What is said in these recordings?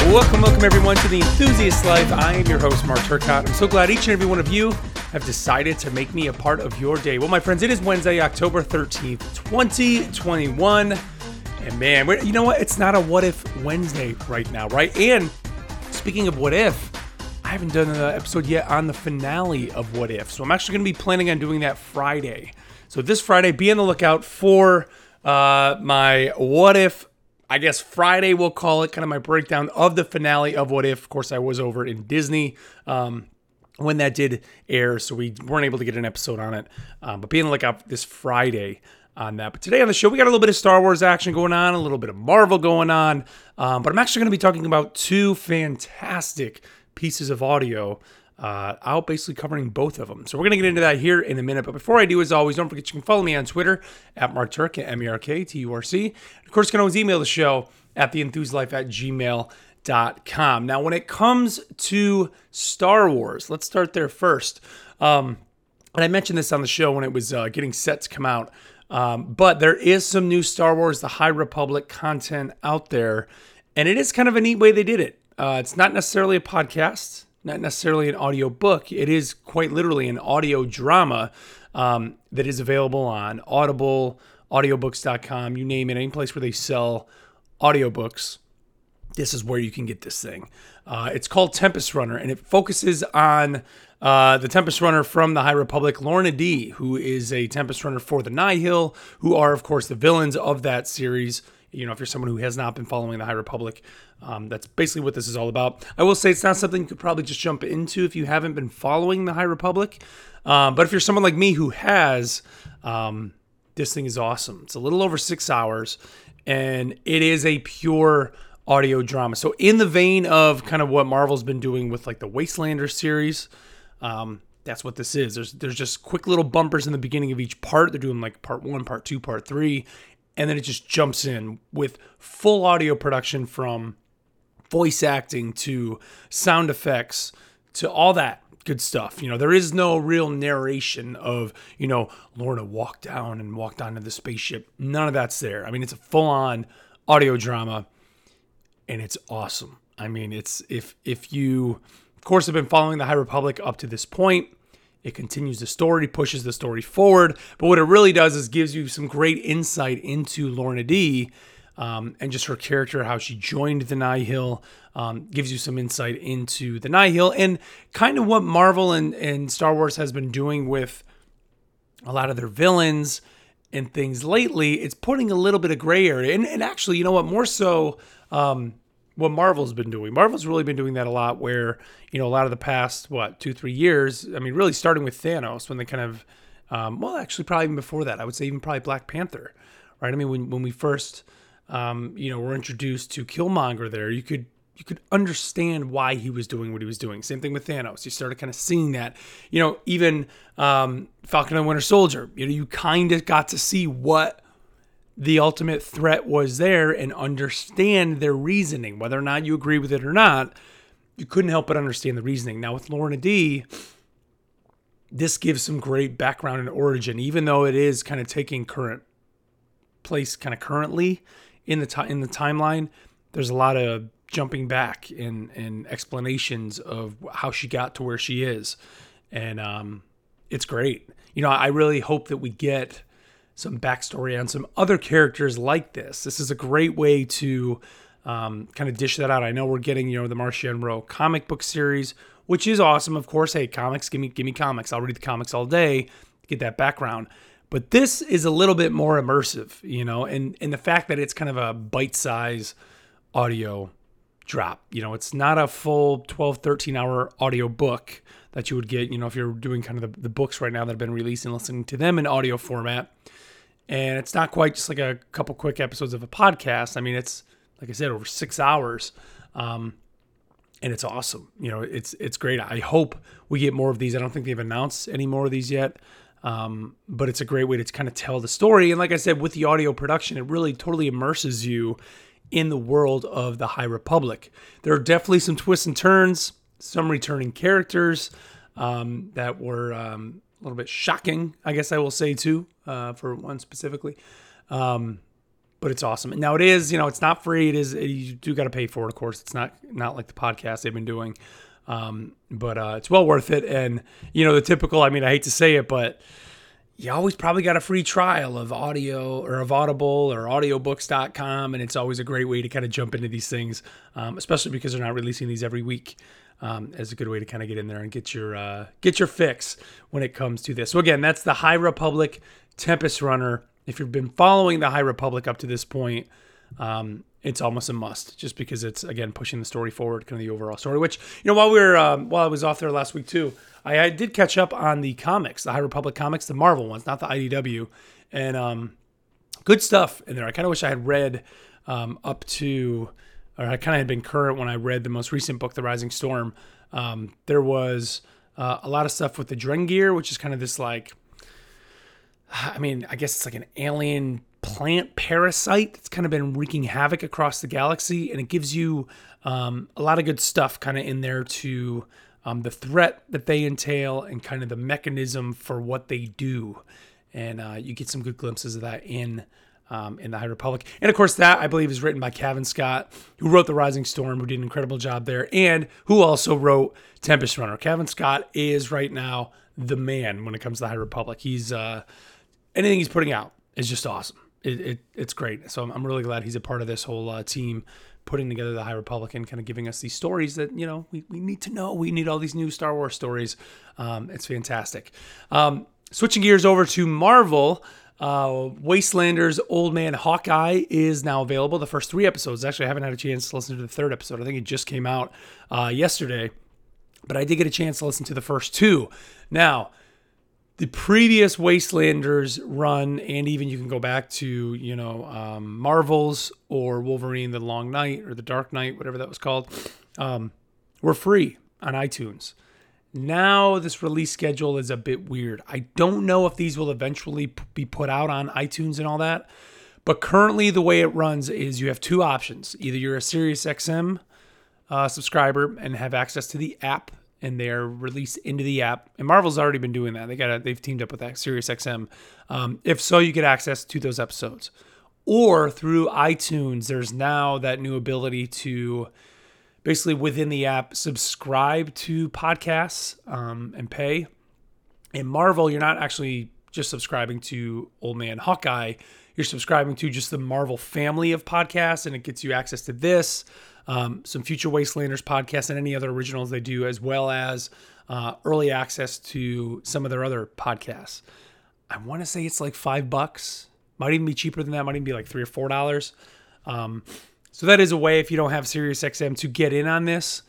Welcome everyone to The Enthusiast Life. I am your host, Mark Turcott. I'm so glad each and every one of you have decided to make me a part of your day. Well, my friends, it is Wednesday, October 13th, 2021. And man, you know what? It's not a What If Wednesday right now, right? And speaking of What If, I haven't done an episode yet on the finale of What If. So I'm actually going to be planning on doing that Friday. So this Friday, be on the lookout for my What If, I guess Friday we'll call it, kind of my breakdown of the finale of What If. Of course, I was over in Disney when that did air, so we weren't able to get an episode on it. But be on the lookout this Friday on that. But today on the show, we got a little bit of Star Wars action going on, a little bit of Marvel going on. But I'm actually going to be talking about two fantastic pieces of audio out, basically covering both of them. So we're going to get into that here in a minute. But before I do, as always, don't forget you can follow me on Twitter at MarkTurc, M-E-R-K-T-U-R-C. Of course, you can always email the show at theenthusiastlife@gmail.com. Now, when it comes to Star Wars, let's start there first. And I mentioned this on the show when it was getting set to come out. But there is some new Star Wars, The High Republic content out there. And it is kind of a neat way they did it. It's not necessarily a podcast, not necessarily an audio book. It is quite literally an audio drama that is available on Audible, audiobooks.com, you name it, any place where they sell audiobooks. This is where you can get this thing. It's called Tempest Runner, and it focuses on the Tempest Runner from the High Republic, Lourna Dee, who is a Tempest Runner for the Nihil, who are, of course, the villains of that series. You know, if you're someone who has not been following the High Republic, that's basically what this is all about. I will say it's not something you could probably just jump into if you haven't been following the High Republic. But if you're someone like me who has, this thing is awesome. It's a little over 6 hours, and it is a pure audio drama. So in the vein of kind of what Marvel's been doing with like the Wastelander series, that's what this is. There's just quick little bumpers in the beginning of each part. They're doing like part 1, part 2, part 3. And then it just jumps in with full audio production from voice acting to sound effects to all that good stuff. You know, there is no real narration of, you know, Lourna walked onto the spaceship. None of that's there. I mean, it's a full-on audio drama, and it's awesome. I mean, it's if you, of course, have been following the High Republic up to this point, it continues the story, pushes the story forward. But what it really does is gives you some great insight into Lourna Dee and just her character, how she joined the Nihil, gives you some insight into the Nihil and kind of what Marvel and Star Wars has been doing with a lot of their villains and things lately. It's putting a little bit of gray area. And actually, you know what, more so what Marvel's been doing. Marvel's really been doing that a lot where, you know, a lot of the past, 2-3 years, I mean, really starting with Thanos when they kind of, actually probably even before that, I would say even probably Black Panther, right? I mean, when we first, were introduced to Killmonger there, you could understand why he was doing what he was doing. Same thing with Thanos. You started kind of seeing that, you know, even Falcon and Winter Soldier, you know, you kind of got to see what the ultimate threat was there and understand their reasoning. Whether or not you agree with it or not, you couldn't help but understand the reasoning. Now with Lourna Dee, this gives some great background and origin, even though it is kind of taking current place kind of currently in the timeline. There's a lot of jumping back and explanations of how she got to where she is. And it's great. You know, I really hope that we get some backstory on some other characters like this. This is a great way to kind of dish that out. I know we're getting, you know, the Marcia Monroe comic book series, which is awesome. Of course, hey, comics, give me comics. I'll read the comics all day, get that background. But this is a little bit more immersive, you know, and the fact that it's kind of a bite-size audio drop. You know, it's not a full 12, 13-hour audio book that you would get, you know, if you're doing kind of the books right now that have been released and listening to them in audio format. And it's not quite just like a couple quick episodes of a podcast. I mean, it's, like I said, over 6 hours. And it's awesome. You know, it's great. I hope we get more of these. I don't think they've announced any more of these yet. But it's a great way to kind of tell the story. And like I said, with the audio production, it really totally immerses you in the world of the High Republic. There are definitely some twists and turns, some returning characters that were a little bit shocking, I guess I will say too, for one specifically. But but it's awesome. Now it is, it's not free. You do got to pay for it, of course. It's not like the podcast they've been doing. But it's well worth it. And, the typical, I hate to say it, but you always probably got a free trial of audio or of Audible or audiobooks.com. And it's always a great way to kind of jump into these things, especially because they're not releasing these every week. As a good way to kind of get in there and get your fix when it comes to this. So again, that's the High Republic Tempest Runner. If you've been following the High Republic up to this point, it's almost a must, just because it's, again, pushing the story forward, kind of the overall story. Which, while I was off there last week too, I did catch up on the comics, the High Republic comics, the Marvel ones, not the IDW, and good stuff in there. I kind of wish I had read up to, or I kind of had been current when I read the most recent book, The Rising Storm. There was a lot of stuff with the Drengir, which is kind of this I guess it's like an alien plant parasite. It's kind of been wreaking havoc across the galaxy, and it gives you a lot of good stuff kind of in there to the threat that they entail and kind of the mechanism for what they do. And you get some good glimpses of that in the High Republic. And of course, that I believe is written by Cavan Scott, who wrote The Rising Storm, who did an incredible job there, and who also wrote Tempest Runner. Cavan Scott is right now the man when it comes to the High Republic. He's anything he's putting out is just awesome. It's great. So I'm really glad he's a part of this whole team putting together the High Republic and kind of giving us these stories that, we need to know. We need all these new Star Wars stories. It's fantastic. Switching gears over to Marvel, Wastelanders Old Man Hawkeye is now available. The first 3 episodes. Actually, I haven't had a chance to listen to the 3rd episode. I think it just came out yesterday. But I did get a chance to listen to the first 2. Now, the previous Wastelanders run, and even you can go back to, Marvels or Wolverine the Long Night or the Dark Knight, whatever that was called, were free on iTunes. Now this release schedule is a bit weird. I don't know if these will eventually be put out on iTunes and all that, but currently the way it runs is you have 2 options. Either you're a SiriusXM subscriber and have access to the app, and they're released into the app. And Marvel's already been doing that. They've teamed up with that SiriusXM. If so, you get access to those episodes. Or through iTunes, there's now that new ability to basically within the app subscribe to podcasts and pay. In Marvel, you're not actually just subscribing to Old Man Hawkeye. You're subscribing to just the Marvel family of podcasts, and it gets you access to this, some future Wastelanders podcasts, and any other originals they do, as well as early access to some of their other podcasts. I want to say it's like $5. Might even be cheaper than that. Might even be like $3 or $4. So that is a way, if you don't have SiriusXM, to get in on this.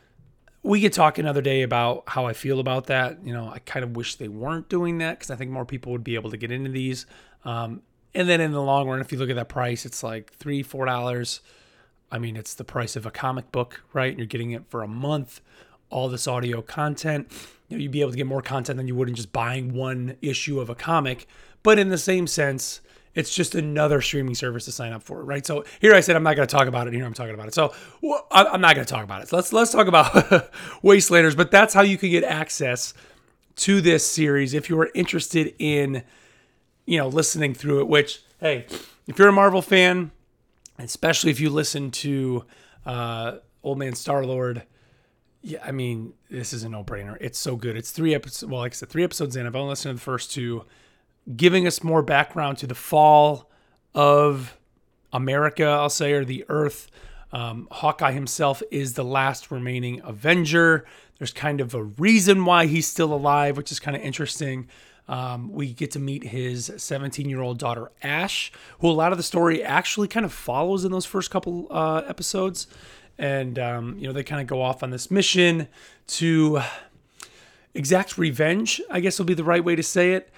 We could talk another day about how I feel about that. I kind of wish they weren't doing that, because I think more people would be able to get into these. And then in the long run, if you look at that price, it's like $3, $4. It's the price of a comic book, right? You're getting it for a month, all this audio content. You'd be able to get more content than you would in just buying one issue of a comic. But in the same sense, it's just another streaming service to sign up for, right? So here I said I'm not going to talk about it. Here I'm talking about it. So I'm not going to talk about it. So let's talk about Wastelanders. But that's how you can get access to this series if you are interested in, listening through it. Which, hey, if you're a Marvel fan, especially if you listen to Old Man Star-Lord, yeah, this is a no-brainer. It's so good. It's 3 episodes. Well, like I said, 3 episodes in. I've only listened to the first 2. Giving us more background to the fall of America, I'll say, or the Earth. Hawkeye himself is the last remaining Avenger. There's kind of a reason why he's still alive, which is kind of interesting. We get to meet his 17-year-old daughter, Ash, who a lot of the story actually kind of follows in those first couple episodes. And, they kind of go off on this mission to exact revenge, I guess will be the right way to say it.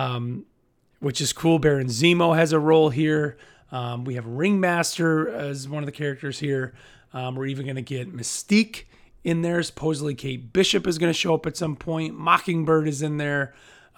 Which is cool. Baron Zemo has a role here. We have Ringmaster as one of the characters here. We're even going to get Mystique in there. Supposedly Kate Bishop is going to show up at some point. Mockingbird is in there.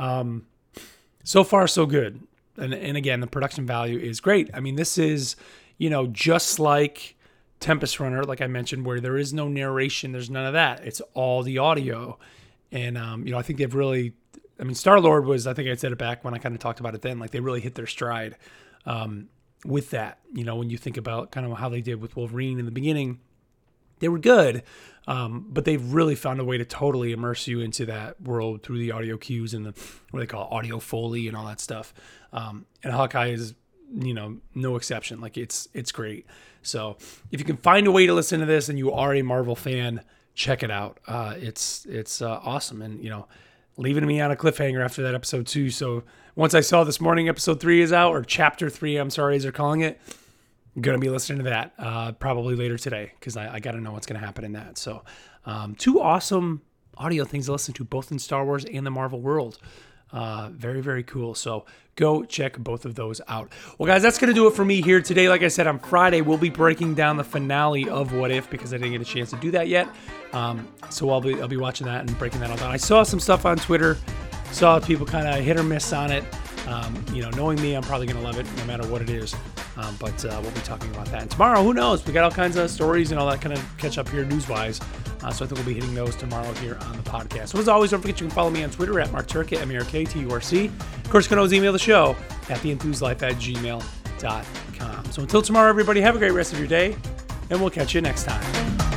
So far, so good. And again, the production value is great. This is, just like Tempest Runner, like I mentioned, where there is no narration. There's none of that. It's all the audio. And, I think they've really... Star-Lord was, I think I said it back when I kind of talked about it then, like they really hit their stride. with that. When you think about kind of how they did with Wolverine in the beginning, they were good, but they've really found a way to totally immerse you into that world through the audio cues and what they call audio Foley and all that stuff. And Hawkeye is, no exception. Like it's great. So if you can find a way to listen to this and you are a Marvel fan, check it out. It's awesome. And, leaving me on a cliffhanger after that episode 2. So once I saw this morning, episode 3 is out, or chapter 3, I'm sorry, as they're calling it. I'm going to be listening to that probably later today because I got to know what's going to happen in that. So 2 awesome audio things to listen to, both in Star Wars and the Marvel world. Very, very cool. So go check both of those out. Well, guys, that's going to do it for me here today. Like I said, on Friday, we'll be breaking down the finale of What If because I didn't get a chance to do that yet. So I'll be watching that and breaking that all down. I saw some stuff on Twitter, saw people kind of hit or miss on it. Knowing me, I'm probably going to love it no matter what it is. But we'll be talking about that. And tomorrow, who knows? We got all kinds of stories and all that kind of catch up here news-wise. So I think we'll be hitting those tomorrow here on the podcast. So as always, don't forget you can follow me on Twitter at MarkTurka, MarkTurc. Of course, you can always email the show at theenthuselife@gmail.com. So until tomorrow, everybody, have a great rest of your day, and we'll catch you next time.